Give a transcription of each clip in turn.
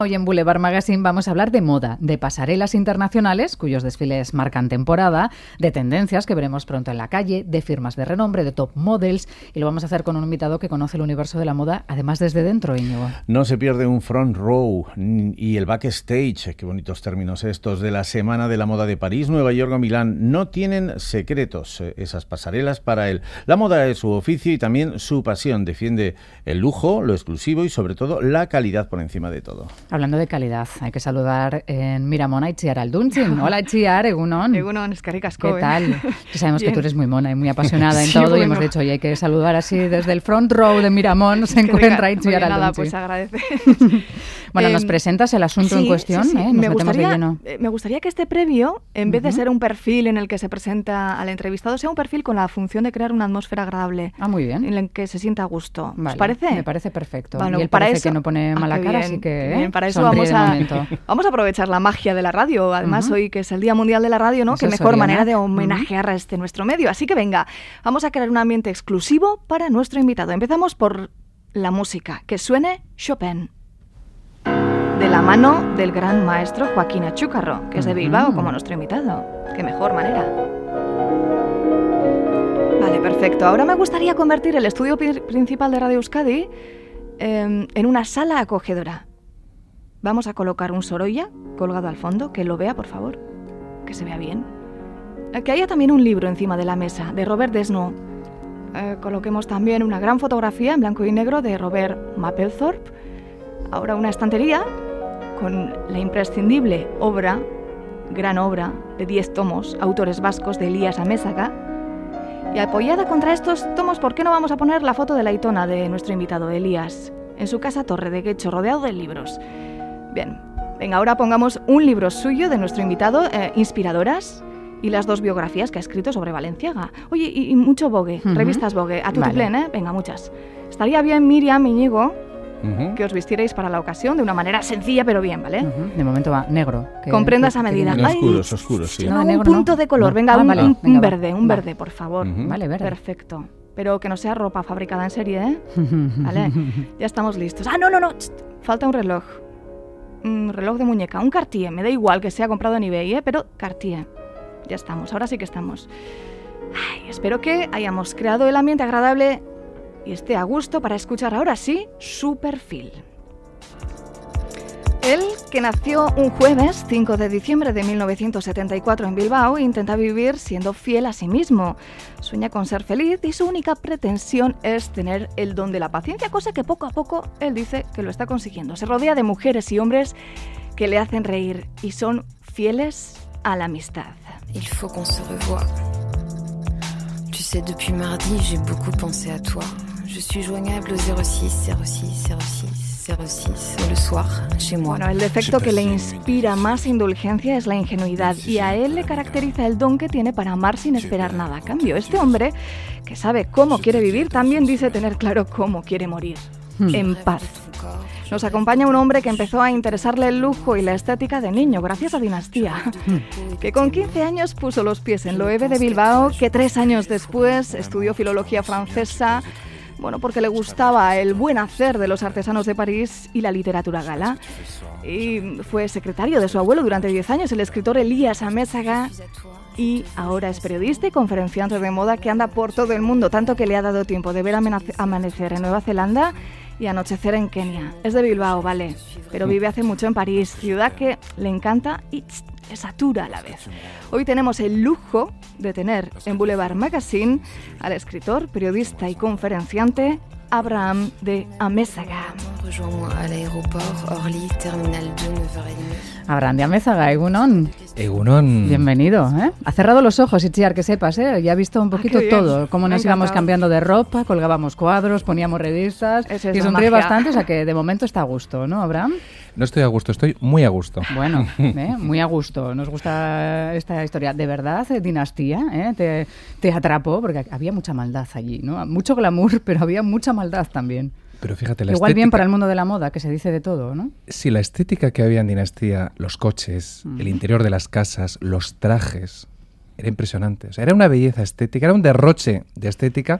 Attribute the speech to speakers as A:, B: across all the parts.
A: Hoy en Boulevard Magazine vamos a hablar de moda, de pasarelas internacionales, cuyos desfiles marcan temporada, de tendencias que veremos pronto en la calle, de firmas de renombre, de top models, y lo vamos a hacer con un invitado que conoce el universo de la moda, además desde dentro, Íñigo.
B: No se pierde un front row y el backstage, qué bonitos términos estos, de la Semana de la Moda de París, Nueva York o Milán. No tienen secretos esas pasarelas para él. La moda es su oficio y también su pasión. Defiende el lujo, lo exclusivo y sobre todo la calidad por encima de todo.
A: Hablando de calidad, hay que saludar en Miramón a Itziar Alduntzin. Hola Itziar, egunon.
C: Egunon, eskerrik asko.
A: ¿Qué tal? Que sabemos
C: Bien.
A: que tú eres muy mona y muy apasionada en
C: Sí,
A: todo,
C: bueno.
A: y hemos dicho, oye, hay que saludar así desde el front row de Miramón, se encuentra Itziar
C: Nada,
A: Alduntzin.
C: pues agradece.
A: Bueno, nos presentas el asunto en cuestión,
C: sí.
A: Nos metemos de lleno.
C: Me gustaría que este previo, en vez de ser un perfil en el que se presenta al entrevistado, sea un perfil con la función de crear una atmósfera agradable.
A: Ah, muy bien.
C: En el que se sienta a gusto.
A: Vale,
C: ¿Os parece?
A: Me parece perfecto.
C: Bueno,
A: y él
C: para
A: parece
C: eso,
A: que no pone mala
C: qué
A: cara,
C: bien,
A: así que
C: bien, para eso
A: sonríe
C: vamos
A: de
C: a
A: momento.
C: vamos a aprovechar la magia de la radio. Además, hoy que es el Día Mundial de la Radio, ¿no?
A: Eso
C: Qué
A: es
C: mejor
A: Oriana.
C: manera de homenajear a nuestro medio. Así que venga, vamos a crear un ambiente exclusivo para nuestro invitado. Empezamos por la música. Que suene Chopin. De la mano del gran maestro Joaquín Achúcarro, que es de Bilbao, como nuestro invitado. Qué mejor manera. Vale, perfecto. Ahora me gustaría convertir el estudio principal de Radio Euskadi en una sala acogedora. Vamos a colocar un Sorolla colgado al fondo, que lo vea, por favor, que se vea bien. Que haya también un libro encima de la mesa, de Robert Desnos. Coloquemos también una gran fotografía en blanco y negro de Robert Mapplethorpe. Ahora una estantería con la imprescindible obra, gran obra, de 10 tomos, autores vascos, de Elías Amézaga. Y apoyada contra estos tomos, ¿por qué no vamos a poner la foto de la Aitona de nuestro invitado, Elías, en su casa Torre de Guecho, rodeado de libros? Bien, venga, ahora pongamos un libro suyo de nuestro invitado, Inspiradoras, y las 2 biografías que ha escrito sobre Valenciaga. Oye, y mucho Vogue, revistas Vogue, a tutuplen, venga, muchas. Estaría bien, Miriam, Íñigo, que os vistierais para la ocasión de una manera sencilla pero bien, ¿vale?
A: De momento va negro.
C: Con prendas a medida.
B: No,
C: Ay,
B: oscuros, sí.
A: No,
C: No,
A: negro
C: un punto
A: no.
C: de color,
A: No.
C: venga,
A: Ah,
C: un,
A: vale,
C: un
A: venga, va.
C: verde, un verde, por favor.
A: Vale, verde.
C: Perfecto. Pero que no sea ropa fabricada en serie, ¿eh? Vale, ya estamos listos. Ah, no, falta un reloj. Un reloj de muñeca, un Cartier. Me da igual que sea comprado en eBay, ¿eh? Pero Cartier. Ya estamos, ahora sí que estamos. Ay, espero que hayamos creado el ambiente agradable y esté a gusto para escuchar ahora sí su perfil. Él, que nació un jueves 5 de diciembre de 1974 en Bilbao, intenta vivir siendo fiel a sí mismo. Sueña con ser feliz y su única pretensión es tener el don de la paciencia, cosa que poco a poco él dice que lo está consiguiendo. Se rodea de mujeres y hombres que le hacen reír y son fieles a la amistad.
D: Il faut qu'on se revoie. Tu sais, depuis mardi, j'ai beaucoup pensé à toi. Je suis joignable au 06 06 06 06 le soir, chez moi.
C: Bueno, el defecto que le inspira más indulgencia es la ingenuidad y a él le caracteriza el don que tiene para amar sin esperar nada a cambio. Este hombre, que sabe cómo quiere vivir, también dice tener claro cómo quiere morir. En paz. Nos acompaña un hombre que empezó a interesarle el lujo y la estética de niño, gracias a Dinastía, que con 15 años puso los pies en Loewe de Bilbao, que 3 años después estudió filología francesa, bueno, porque le gustaba el buen hacer de los artesanos de París y la literatura gala. Y fue secretario de su abuelo durante 10 años, el escritor Elías Amézaga, y ahora es periodista y conferenciante de moda que anda por todo el mundo, tanto que le ha dado tiempo de ver amanecer en Nueva Zelanda y anochecer en Kenia. Es de Bilbao, vale, pero vive hace mucho en París, ciudad que le encanta y le satura a la vez. Hoy tenemos el lujo de tener en Boulevard Magazine al escritor, periodista y conferenciante Abraham de Amézaga.
D: Rejoins-moi à l'aéroport Orly, terminal 2, 9h30.
A: Abraham de Amézaga, egunon.
E: Egunon.
A: Bienvenido, ¿eh? Ha cerrado los ojos, Itziar, que sepas, ¿eh? Ya ha visto un poquito
C: qué bien.
A: todo, cómo nos
C: Me ha
A: íbamos
C: encantado.
A: cambiando de ropa, colgábamos cuadros, poníamos revistas,
C: Esa es
A: y
C: la
A: sonríe
C: magia.
A: bastante, o sea que de momento está a gusto, ¿no, Abraham?
E: No estoy a gusto, estoy muy a gusto.
A: Bueno, muy a gusto, nos gusta esta historia. De verdad, Dinastía, te atrapó, porque había mucha maldad allí, ¿no? Mucho glamour, pero había mucha maldad también.
E: Pero fíjate, la
A: Igual
E: estética...
A: bien para el mundo de la moda, que se dice de todo, ¿no?
E: Sí, la estética que había en Dinastía, los coches, el interior de las casas, los trajes, era impresionante. O sea, era una belleza estética, era un derroche de estética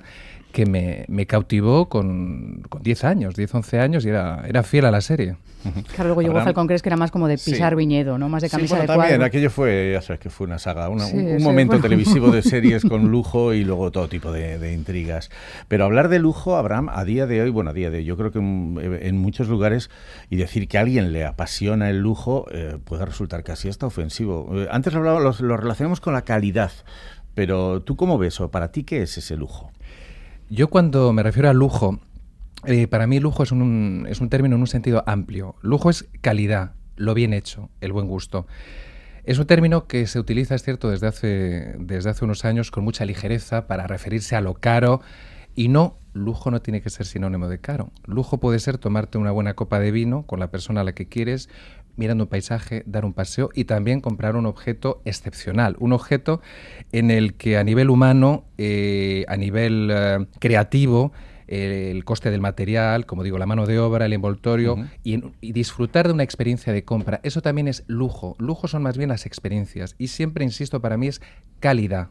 E: que me cautivó con 10 años, 10, 11 años, y era fiel a la serie.
A: Claro, luego llegó Falcon Crest, que era más como de pisar viñedo, ¿no? Más de camisa de cuadro.
B: También, aquello fue, ya sabes que fue una saga, un momento televisivo de series con lujo y luego todo tipo de intrigas. Pero hablar de lujo, Abraham, a día de hoy, yo creo que en muchos lugares, y decir que a alguien le apasiona el lujo puede resultar casi hasta ofensivo. Antes lo relacionamos con la calidad, pero ¿tú cómo ves o para ti qué es ese lujo?
E: Yo cuando me refiero a lujo, para mí lujo es un término en un sentido amplio. Lujo es calidad, lo bien hecho, el buen gusto. Es un término que se utiliza, es cierto, desde hace unos años con mucha ligereza para referirse a lo caro, y no, lujo no tiene que ser sinónimo de caro. Lujo puede ser tomarte una buena copa de vino con la persona a la que quieres, mirando un paisaje, dar un paseo y también comprar un objeto excepcional, un objeto en el que a nivel humano, a nivel creativo, el coste del material, como digo, la mano de obra, el envoltorio, y disfrutar de una experiencia de compra, eso también es lujo. Lujo son más bien las experiencias y siempre, insisto, para mí es calidad.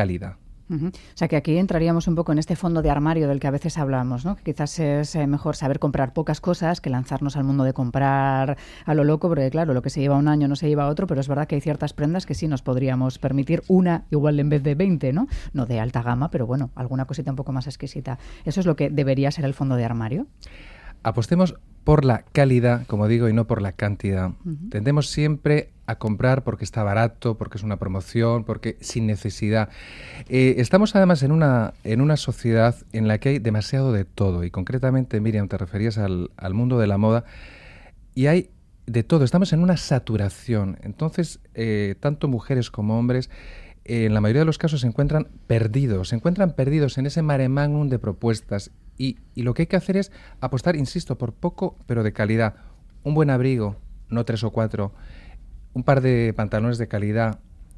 A: O sea que aquí entraríamos un poco en este fondo de armario del que a veces hablamos, ¿no? Que quizás es mejor saber comprar pocas cosas que lanzarnos al mundo de comprar a lo loco, porque claro, lo que se lleva un año no se lleva otro, pero es verdad que hay ciertas prendas que sí nos podríamos permitir una igual en vez de 20, ¿no? No de alta gama, pero bueno, alguna cosita un poco más exquisita. ¿Eso es lo que debería ser el fondo de armario?
E: Apostemos por la calidad, como digo, y no por la cantidad. Tendemos siempre a comprar porque está barato, porque es una promoción, porque sin necesidad. Estamos además en una sociedad en la que hay demasiado de todo, y concretamente, Miriam, te referías al mundo de la moda, y hay de todo. Estamos en una saturación. Entonces, tanto mujeres como hombres, en la mayoría de los casos se encuentran perdidos en ese mare magnum de propuestas, y lo que hay que hacer es apostar, insisto, por poco pero de calidad. Un buen abrigo, no 3 o 4, un par de pantalones de calidad,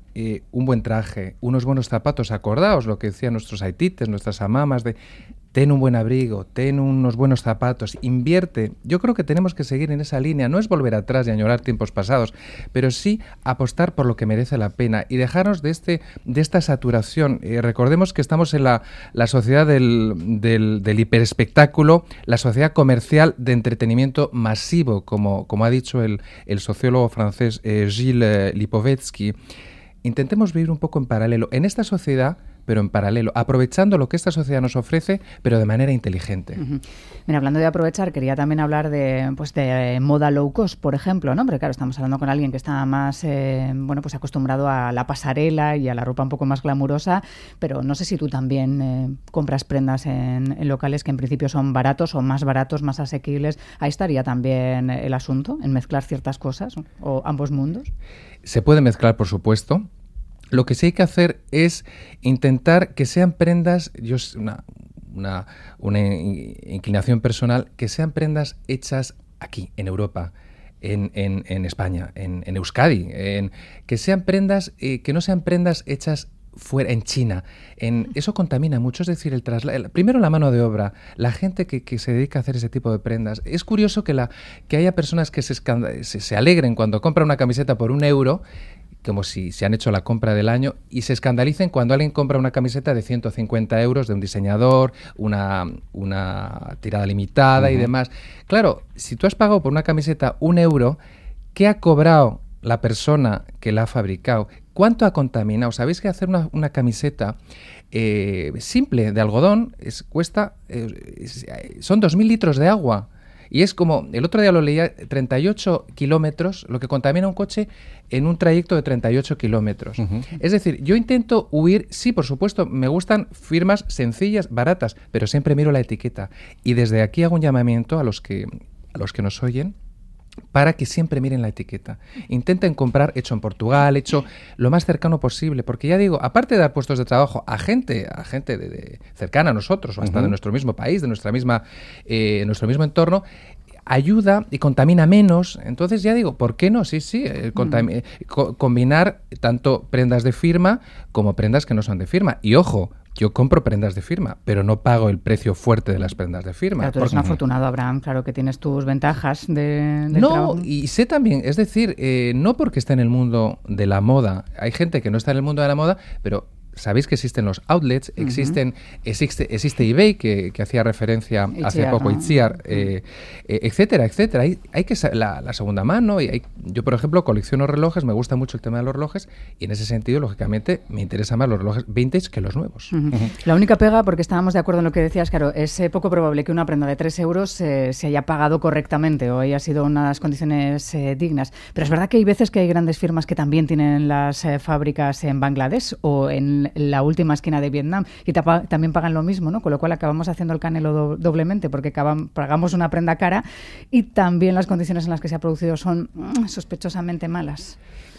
E: un buen traje, unos buenos zapatos. Acordaos lo que decían nuestros haitites, nuestras amamas, de ten un buen abrigo, ten unos buenos zapatos, invierte. Yo creo que tenemos que seguir en esa línea. No es volver atrás y añorar tiempos pasados, pero sí apostar por lo que merece la pena y dejarnos de esta saturación. Recordemos que estamos en la sociedad del hiperespectáculo, la sociedad comercial de entretenimiento masivo, como ha dicho el sociólogo francés Gilles Lipovetsky. Intentemos vivir un poco en paralelo en esta sociedad, pero en paralelo, aprovechando lo que esta sociedad nos ofrece, pero de manera inteligente.
A: Mira, hablando de aprovechar, quería también hablar de moda low cost, por ejemplo, ¿no? Porque claro, estamos hablando con alguien que está más acostumbrado a la pasarela y a la ropa un poco más glamurosa, pero no sé si tú también compras prendas en locales que en principio son baratos o más baratos, más asequibles. Ahí estaría también el asunto, en mezclar ciertas cosas, o ambos mundos.
E: Se puede mezclar, por supuesto. Lo que sí hay que hacer es intentar que sean prendas, una inclinación personal, que sean prendas hechas aquí, en Europa, en España, en Euskadi, que sean prendas, que no sean prendas hechas fuera, en China. Eso contamina mucho, es decir, primero la mano de obra, la gente que se dedica a hacer ese tipo de prendas. Es curioso que haya personas que se alegren cuando compran una camiseta por €1, como si se han hecho la compra del año, y se escandalicen cuando alguien compra una camiseta de 150 € de un diseñador, una tirada limitada y demás. Claro, si tú has pagado por una camiseta €1, ¿qué ha cobrado la persona que la ha fabricado? ¿Cuánto ha contaminado? ¿Sabéis que hacer una camiseta simple de algodón son 2.000 litros de agua? Y es como, el otro día lo leía, 38 kilómetros, lo que contamina un coche en un trayecto de 38 kilómetros. Es decir, yo intento huir, sí, por supuesto, me gustan firmas sencillas, baratas, pero siempre miro la etiqueta. Y desde aquí hago un llamamiento a los que nos oyen, para que siempre miren la etiqueta. Intenten comprar hecho en Portugal, hecho lo más cercano posible, porque ya digo, aparte de dar puestos de trabajo a gente cercana a nosotros, o hasta de nuestro mismo país, de nuestro mismo entorno, ayuda y contamina menos. Entonces ya digo, ¿por qué no? Combinar tanto prendas de firma como prendas que no son de firma. Y ojo, yo compro prendas de firma, pero no pago el precio fuerte de las prendas de firma.
A: Claro, tú eres un afortunado, Abraham, claro que tienes tus ventajas del trabajo.
E: No, y sé también, es decir, no porque esté en el mundo de la moda, hay gente que no está en el mundo de la moda, pero sabéis que existen los outlets, existe eBay, que hacía referencia hace poco, Itziar, etcétera, etcétera. Hay que la segunda mano. Yo, por ejemplo, colecciono relojes, me gusta mucho el tema de los relojes, y en ese sentido, lógicamente, me interesan más los relojes vintage que los nuevos.
A: La única pega, porque estábamos de acuerdo en lo que decías, claro, es poco probable que una prenda de 3 euros se haya pagado correctamente o haya sido unas condiciones dignas. Pero es verdad que hay veces que hay grandes firmas que también tienen las fábricas en Bangladesh o en la última esquina de Vietnam y también pagan lo mismo, ¿no? Con lo cual acabamos haciendo el canelo doblemente, porque pagamos una prenda cara y también las condiciones en las que se ha producido son sospechosamente malas.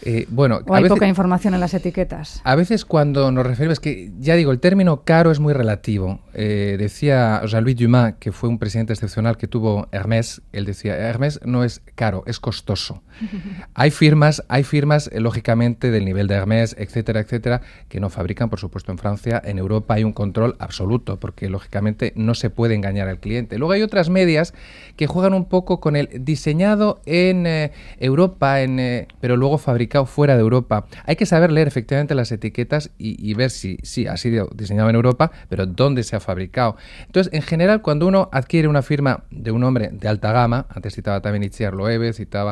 A: ¿O hay poca información en las etiquetas?
E: A veces cuando nos referimos, que ya digo, el término caro es muy relativo. Decía Jean-Louis Dumas, que fue un presidente excepcional que tuvo Hermès, él decía, Hermès no es caro, es costoso. Hay firmas, lógicamente, del nivel de Hermès, etcétera, etcétera, que no fabrican, por supuesto, en Francia. En Europa hay un control absoluto, porque, lógicamente, no se puede engañar al cliente. Luego hay otras medias que juegan un poco con el diseñado en Europa, pero luego fabricado fuera de Europa. Hay que saber leer efectivamente las etiquetas y ver si ha sido diseñado en Europa, pero dónde se ha fabricado. Entonces, en general, cuando uno adquiere una firma de un hombre de alta gama, antes citaba también Itziar Loewe,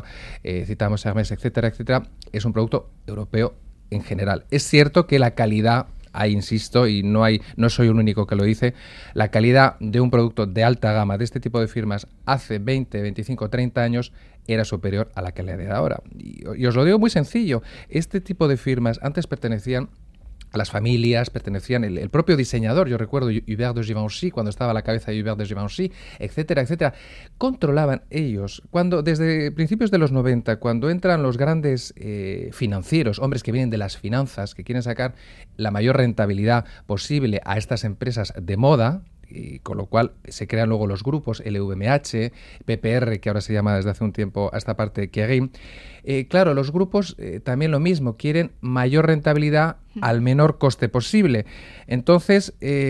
E: citamos Hermès, etcétera, etcétera, es un producto europeo en general. Es cierto que la calidad, ahí insisto, y no soy el único que lo dice, la calidad de un producto de alta gama de este tipo de firmas hace 20, 25, 30 años era superior a la calidad de ahora. Y os lo digo muy sencillo, este tipo de firmas antes pertenecían a las familias, pertenecían el propio diseñador, yo recuerdo Hubert de Givenchy, cuando estaba a la cabeza de Hubert de Givenchy, etcétera, etcétera, controlaban ellos, desde principios de los 90, cuando entran los grandes financieros, hombres que vienen de las finanzas, que quieren sacar la mayor rentabilidad posible a estas empresas de moda, y con lo cual se crean luego los grupos LVMH, PPR, que ahora se llama desde hace un tiempo a esta parte Kering. Claro, los grupos también lo mismo, quieren mayor rentabilidad al menor coste posible. Entonces,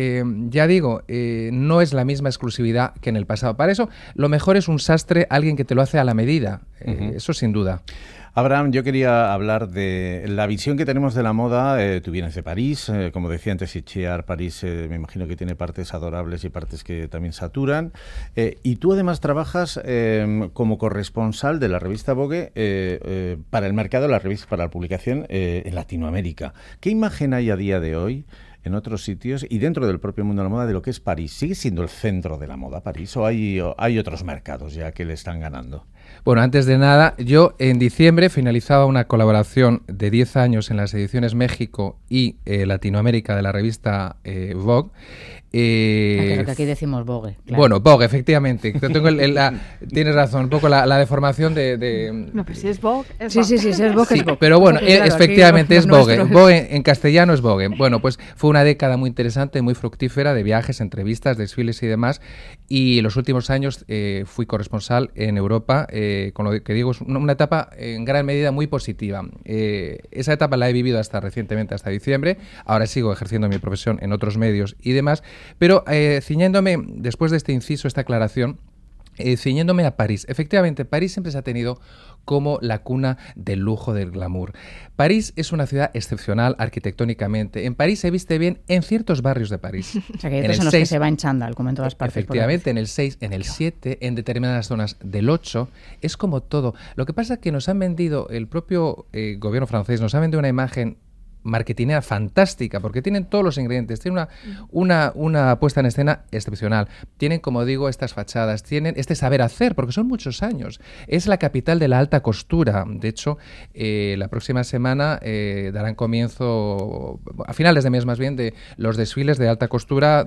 E: ya digo, no es la misma exclusividad que en el pasado. Para eso, lo mejor es un sastre, alguien que te lo hace a la medida. Eso sin duda.
B: Abraham, yo quería hablar de la visión que tenemos de la moda. Tú vienes de París, como decía antes Itziar, París me imagino que tiene partes adorables y partes que también saturan. Y tú además trabajas como corresponsal de la revista Vogue para el mercado, para la publicación en Latinoamérica. ¿Qué imagen hay a día de hoy en otros sitios y dentro del propio mundo de la moda de lo que es París? ¿Sigue siendo el centro de la moda París o hay otros mercados ya que le están ganando?
E: Bueno, antes de nada, yo en diciembre finalizaba una colaboración de 10 años en las ediciones México y Latinoamérica de la revista Vogue.
A: Creo que aquí decimos Vogue. Claro.
E: Bueno, Vogue, efectivamente. Tengo tienes razón, un poco la deformación de...
C: No, pero si es Vogue, es
A: Sí,
C: Vogue.
A: si es Vogue, es Vogue.
E: Pero bueno,
A: Claro,
E: efectivamente es Vogue.
A: nuestro...
E: Vogue en castellano es Vogue. Bueno, pues fue una década muy interesante, muy fructífera de viajes, entrevistas, desfiles y demás. Y los últimos años fui corresponsal en Europa, con lo que digo, es una etapa en gran medida muy positiva. Esa etapa la he vivido hasta recientemente, hasta diciembre. Ahora sigo ejerciendo mi profesión en otros medios y demás. Pero ciñéndome, después de este inciso, esta aclaración, ciñéndome a París. Efectivamente, París siempre se ha tenido como la cuna del lujo, del glamour. París es una ciudad excepcional arquitectónicamente. En París se viste bien en ciertos barrios de París.
A: O sea, que hay otros en los que se va en chándal, como en todas partes.
E: Efectivamente, en el 6, en el 7, en determinadas zonas del 8, es como todo. Lo que pasa es que nos han vendido, el propio gobierno francés nos ha vendido una imagen marketinera fantástica, porque tienen todos los ingredientes, tienen una puesta en escena excepcional, tienen, como digo, estas fachadas, tienen este saber hacer, porque son muchos años, es la capital de la alta costura. De hecho, la próxima semana darán comienzo, a finales de mes más bien, de los desfiles de alta costura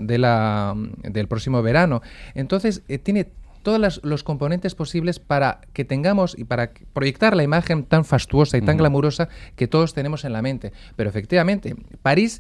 E: del próximo verano. Entonces, tiene todos los componentes posibles para que tengamos y para proyectar la imagen tan fastuosa y tan glamurosa que todos tenemos en la mente. Pero efectivamente, París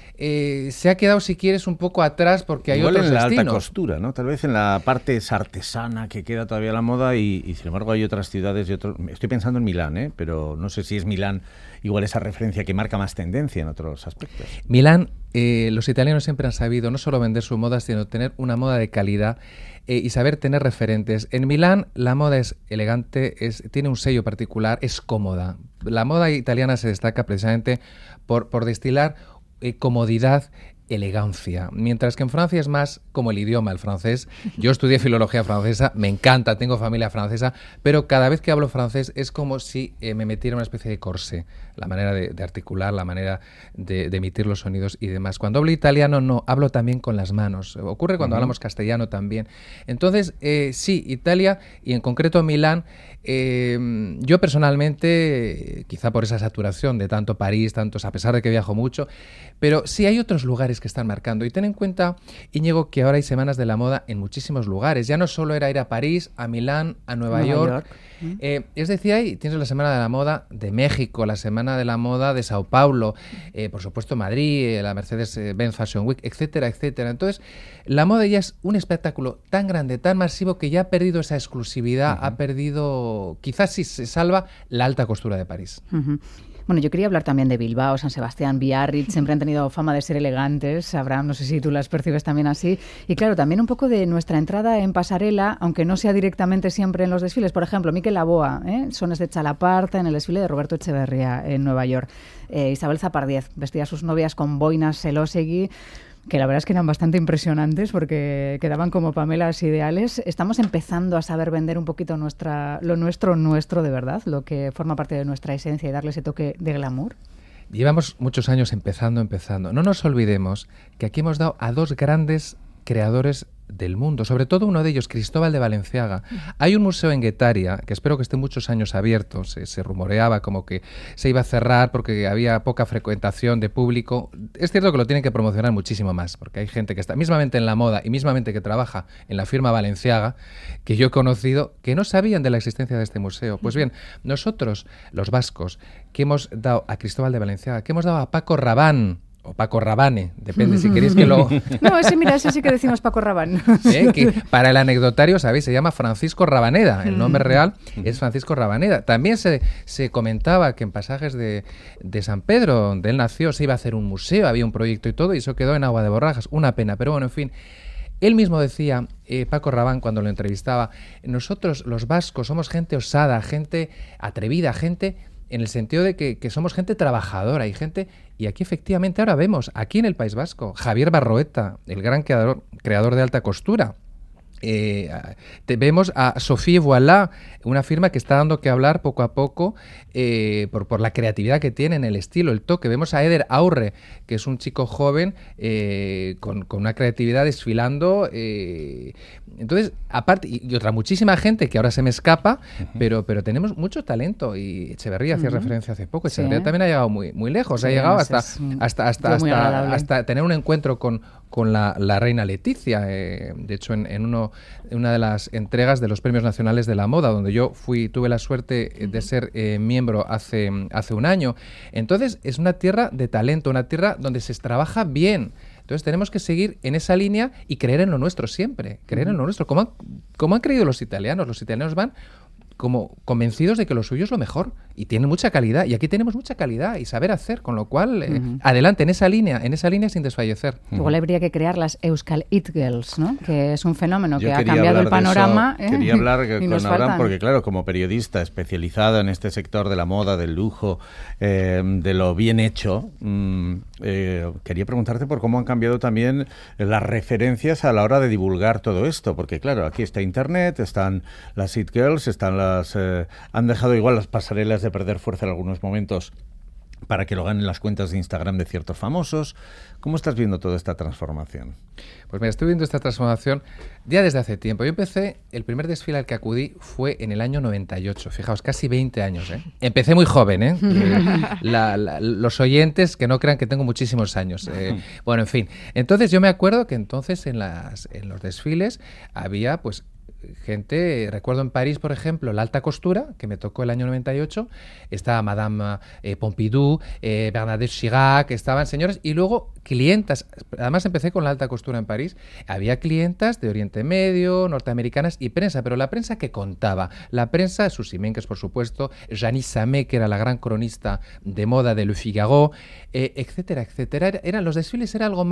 E: se ha quedado, si quieres, un poco atrás porque hay
B: igual
E: otros
B: en la
E: destinos.
B: alta costura, ¿no? Tal vez en la parte artesana que queda todavía la moda y sin embargo hay otras ciudades y otros. Estoy pensando en Milán, pero no sé si es Milán igual esa referencia que marca más tendencia en otros aspectos.
E: Milán, los italianos siempre han sabido no solo vender su moda, sino tener una moda de calidad y saber tener referentes. En Milán la moda es elegante, tiene un sello particular, es cómoda. La moda italiana se destaca precisamente por destilar comodidad, elegancia, mientras que en Francia es más como el idioma, el francés. Yo estudié filología francesa, me encanta, tengo familia francesa, pero cada vez que hablo francés es como si me metiera una especie de corsé, la manera de articular, la manera de emitir los sonidos y demás. Cuando hablo italiano no, hablo también con las manos, ocurre cuando hablamos castellano también. Entonces, sí, Italia y en concreto Milán, yo personalmente, quizá por esa saturación de tanto París, a pesar de que viajo mucho, pero sí hay otros lugares que están marcando. Y ten en cuenta, Íñigo, que ahora hay semanas de la moda en muchísimos lugares. Ya no solo era ir a París, a Milán, a Nueva York. Es decir, tienes la Semana de la Moda de México, la Semana de la Moda de Sao Paulo, por supuesto Madrid, la Mercedes-Benz Fashion Week, etcétera, etcétera. Entonces, la moda ya es un espectáculo tan grande, tan masivo, que ya ha perdido esa exclusividad, ha perdido, quizás si se salva, la alta costura de París.
A: Bueno, yo quería hablar también de Bilbao, San Sebastián, Biarritz, siempre han tenido fama de ser elegantes. Abraham, no sé si tú las percibes también así. Y claro, también un poco de nuestra entrada en pasarela, aunque no sea directamente siempre en los desfiles. Por ejemplo, Mikel Laboa, sones de Chalaparta en el desfile de Roberto Echeverría en Nueva York. Isabel Zapardiez vestía a sus novias con boinas Selosegui, que la verdad es que eran bastante impresionantes porque quedaban como Pamelas ideales. Estamos empezando a saber vender un poquito lo nuestro de verdad, lo que forma parte de nuestra esencia y darle ese toque de glamour.
E: Llevamos muchos años empezando. No nos olvidemos que aquí hemos dado a dos grandes creadores del mundo, sobre todo uno de ellos, Cristóbal de Balenciaga. Hay un museo en Guetaria, que espero que esté muchos años abierto, se rumoreaba como que se iba a cerrar porque había poca frecuentación de público. Es cierto que lo tienen que promocionar muchísimo más, porque hay gente que está mismamente en la moda y mismamente que trabaja en la firma Balenciaga, que yo he conocido, que no sabían de la existencia de este museo. Pues bien, nosotros, los vascos, que hemos dado a Cristóbal de Balenciaga, que hemos dado a Paco Rabanne, o Paco Rabanne, depende si queréis que lo...
A: No, ese sí que decimos Paco Rabanne.
E: Que para el anecdotario, ¿sabéis? Se llama Francisco Rabaneda. El nombre real es Francisco Rabaneda. También se comentaba que en pasajes de San Pedro, donde él nació, se iba a hacer un museo, había un proyecto y todo, y eso quedó en agua de borrajas. Una pena, pero bueno, en fin. Él mismo decía, Paco Rabanne, cuando lo entrevistaba, nosotros los vascos somos gente osada, gente atrevida, gente... en el sentido de que somos gente trabajadora y gente... Y aquí efectivamente ahora vemos, aquí en el País Vasco, Javier Barroeta, el gran creador de alta costura. Vemos a Sophie Voilà, una firma que está dando que hablar poco a poco por la creatividad que tiene en el estilo, el toque. Vemos a Eder Aurre, que es un chico joven con una creatividad desfilando. Entonces, aparte, y otra muchísima gente que ahora se me escapa, pero tenemos mucho talento. Y Echeverría hacía referencia hace poco. Echeverría también ha llegado muy, muy lejos. Ha llegado hasta tener un encuentro con la reina Leticia. De hecho, en una de las entregas de los Premios Nacionales de la Moda, donde yo tuve la suerte de ser miembro hace un año. Entonces, es una tierra de talento, una tierra donde se trabaja bien. Entonces tenemos que seguir en esa línea y creer en lo nuestro siempre, creer en lo nuestro. Como han creído los italianos van como convencidos de que lo suyo es lo mejor y tienen mucha calidad, y aquí tenemos mucha calidad y saber hacer, con lo cual adelante en esa línea sin desfallecer.
A: Igual habría que crear las Euskal It Girls, ¿no? Que es un fenómeno que ha cambiado el panorama.
B: Quería hablar con Abraham porque, claro, como periodista especializado en este sector de la moda, del lujo, de lo bien hecho, quería preguntarte por cómo han cambiado también las referencias a la hora de divulgar todo esto, porque claro, aquí está Internet, están las It Girls, están han dejado igual las pasarelas de perder fuerza en algunos momentos para que lo ganen las cuentas de Instagram de ciertos famosos. ¿Cómo estás viendo toda esta transformación?
E: Pues mira, estoy viendo esta transformación ya desde hace tiempo. Yo empecé, el primer desfile al que acudí fue en el año 98, fijaos, casi 20 años. Empecé muy joven, los oyentes que no crean que tengo muchísimos años. Bueno, en fin. Entonces yo me acuerdo que entonces en los desfiles había pues gente, recuerdo en París, por ejemplo, la alta costura, que me tocó el año 98, estaba Madame Pompidou, Bernadette Chirac, estaban señores, y luego clientas. Además empecé con la alta costura en París. Había clientas de Oriente Medio, norteamericanas y prensa, pero la prensa que contaba. La prensa, Susie Menkes, por supuesto, Janice Samé, que era la gran cronista de moda de Le Figaro, etcétera, etcétera. Los desfiles era algo más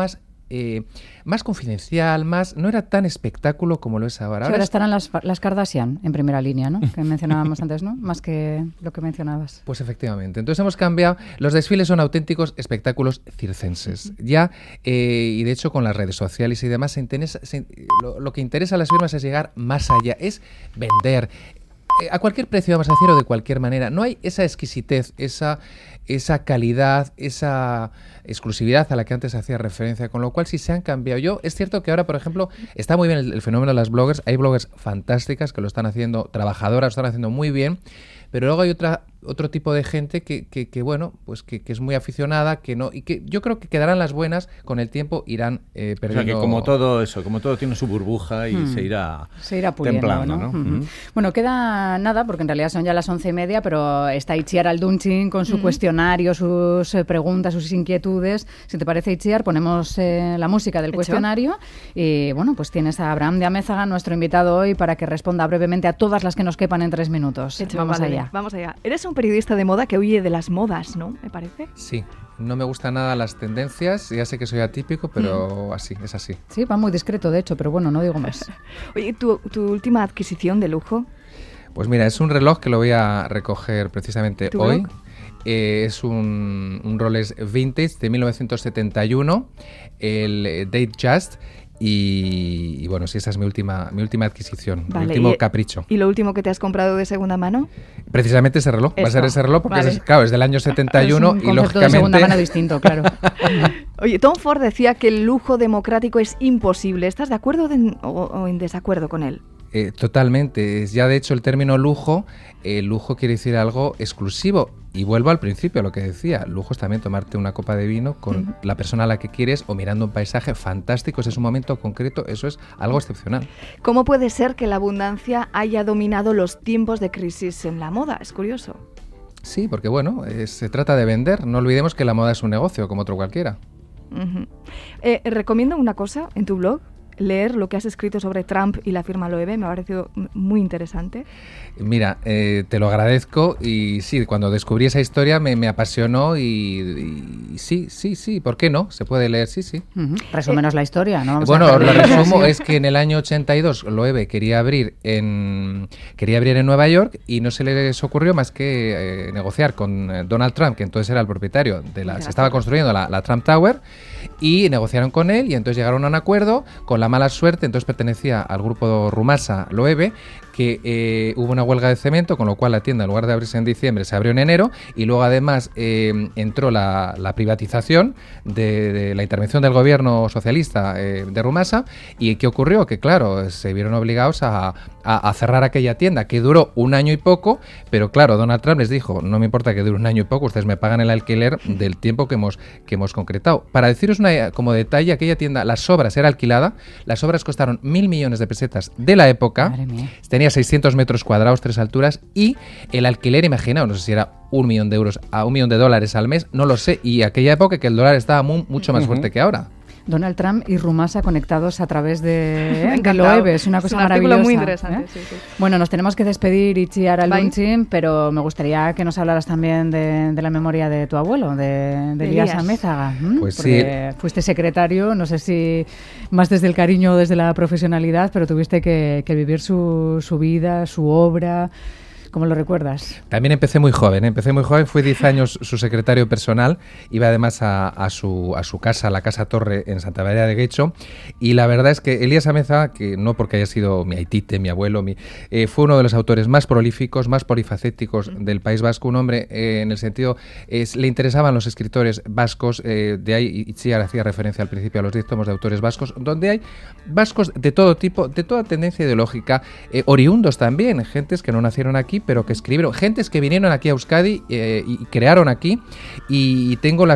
E: más confidencial, no era tan espectáculo como lo es ahora.
A: Sí, ahora estarán las Kardashian en primera línea, ¿no? Que mencionábamos antes, ¿no? Más que lo que mencionabas.
E: Pues efectivamente. Entonces hemos cambiado. Los desfiles son auténticos espectáculos circenses. Ya, y de hecho con las redes sociales y demás, lo que interesa a las firmas es llegar más allá, es vender. A cualquier precio, vamos a decir, o de cualquier manera. No hay esa exquisitez, esa calidad, esa exclusividad a la que antes hacía referencia, con lo cual sí se han cambiado. Es cierto que ahora, por ejemplo, está muy bien el fenómeno de las bloggers. Hay bloggers fantásticas que lo están haciendo, trabajadoras, lo están haciendo muy bien, pero luego hay otro tipo de gente que bueno, pues que es muy aficionada, que no, y que yo creo que quedarán las buenas, con el tiempo irán perdiendo.
B: O sea, que como todo tiene su burbuja y se irá
A: puliendo,
B: templando, ¿no?
A: Bueno, queda nada, porque en realidad son ya las 11:30, pero está Itziar Alduntzin con su cuestionario, sus preguntas, sus inquietudes. Si te parece, Itziar, ponemos la música del cuestionario y bueno, pues tienes a Abraham de Amézaga, nuestro invitado hoy, para que responda brevemente a todas las que nos quepan en 3 minutos. Vamos allá.
C: Vamos allá. Eres un periodista de moda que huye de las modas, ¿no? Me parece.
E: Sí, no me gustan nada las tendencias. Ya sé que soy atípico, pero es así.
A: Sí, va muy discreto, de hecho, pero bueno, no digo más.
C: Oye, ¿tu última adquisición de lujo?
E: Pues mira, es un reloj que lo voy a recoger precisamente hoy.
C: Blog?
E: Es un Rolex Vintage de 1971, el Date Just. Y bueno, sí, esa es mi última adquisición, mi último capricho.
C: ¿Y lo último que te has comprado de segunda mano?
E: Precisamente ese reloj. Va a ser ese reloj porque es del año 71
A: y lógicamente de segunda mano distinto, claro.
C: Oye, Tom Ford decía que el lujo democrático es imposible. ¿Estás de acuerdo o en desacuerdo con él?
E: Totalmente. Ya de hecho el término lujo quiere decir algo exclusivo. Y vuelvo al principio a lo que decía. Lujo es también tomarte una copa de vino con la persona a la que quieres o mirando un paisaje fantástico. Ese es un momento concreto. Eso es algo excepcional.
C: ¿Cómo puede ser que la abundancia haya dominado los tiempos de crisis en la moda? Es curioso.
E: Sí, porque bueno, se trata de vender. No olvidemos que la moda es un negocio como otro cualquiera.
C: Recomiendo una cosa en tu blog. Leer lo que has escrito sobre Trump y la firma Loewe, me ha parecido muy interesante.
E: Mira, te lo agradezco y sí, cuando descubrí esa historia me apasionó y sí, ¿por qué no? Se puede leer, sí.
A: Resúmenos la historia, ¿no?
E: Bueno, lo resumo, es que en el año 82 Loewe quería abrir en Nueva York y no se les ocurrió más que negociar con Donald Trump, que entonces era el propietario se estaba construyendo la Trump Tower, y negociaron con él y entonces llegaron a un acuerdo. Con la mala suerte, entonces pertenecía al grupo Rumasa Loewe, que hubo una huelga de cemento, con lo cual la tienda, en lugar de abrirse en diciembre, se abrió en enero, y luego además entró la privatización de la intervención del gobierno socialista de Rumasa. ¿Y qué ocurrió? Que claro, se vieron obligados a cerrar aquella tienda, que duró 1 año y poco, pero claro, Donald Trump les dijo, no me importa que dure 1 año y poco, ustedes me pagan el alquiler del tiempo que hemos concretado. Para deciros como detalle, aquella tienda, las obras era alquilada, las obras costaron 1.000 millones de pesetas de la época. Madre mía. Tenía 600 metros cuadrados, 3 alturas, y el alquiler, imaginaos, no sé si era 1 millón de euros a $1 millón al mes, no lo sé, y aquella época que el dólar estaba mucho más fuerte que ahora.
A: Donald Trump y Rumasa conectados a través de Loewe, es una cosa maravillosa.
C: Muy interesante, sí.
A: Bueno, nos tenemos que despedir, Itziar Alduntzin, pero me gustaría que nos hablaras también de la memoria de tu abuelo, de Elías Amézaga.
E: Pues
A: porque fuiste secretario, no sé si más desde el cariño o desde la profesionalidad, pero tuviste que vivir su vida, su obra. ¿Cómo lo recuerdas?
E: También empecé muy joven, fui 10 años su secretario personal, iba además a su casa, la Casa Torre en Santa María de Guecho, y la verdad es que Elías Amézaga, que no porque haya sido mi aitite, mi abuelo, fue uno de los autores más prolíficos, más polifacéticos del País Vasco, un hombre en el sentido, le interesaban los escritores vascos, de ahí Itziar hacía referencia al principio a los 10 tomos de autores vascos, donde hay vascos de todo tipo, de toda tendencia ideológica, oriundos también, gentes que no nacieron aquí, pero que escribieron, gentes que vinieron aquí a Euskadi y crearon aquí, y tenemos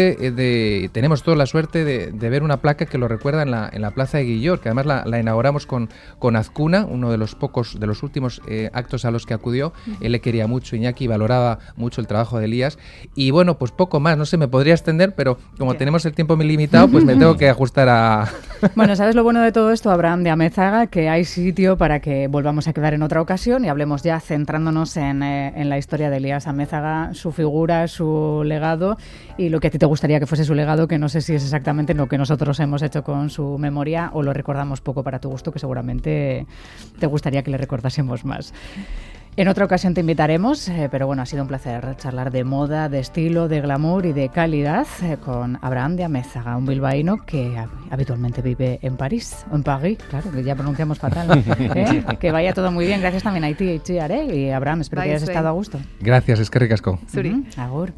E: toda la suerte de ver una placa que lo recuerda en la Plaza de Guillor, que además la inauguramos con Azcuna, uno de los últimos actos a los que acudió. Él le quería mucho, Iñaki valoraba mucho el trabajo de Elías, y bueno, pues poco más, no sé, me podría extender, pero como tenemos el tiempo muy limitado, pues me tengo que ajustar a...
A: Bueno, ¿sabes lo bueno de todo esto, Abraham de Amézaga? Que hay sitio para que volvamos a quedar en otra ocasión y hablemos ya centrándonos centrándonos en la historia de Elías Amézaga, su figura, su legado y lo que a ti te gustaría que fuese su legado, que no sé si es exactamente lo que nosotros hemos hecho con su memoria o lo recordamos poco para tu gusto, que seguramente te gustaría que le recordásemos más. En otra ocasión te invitaremos, pero bueno, ha sido un placer charlar de moda, de estilo, de glamour y de calidad con Abraham de Amézaga, un bilbaíno que habitualmente vive en París, o en París, claro, que ya pronunciamos fatal. Que vaya todo muy bien. Gracias también a Itziar, y Abraham, espero que hayas estado a gusto.
E: Gracias, eskerrik asko.
C: Zuri.
A: Agur.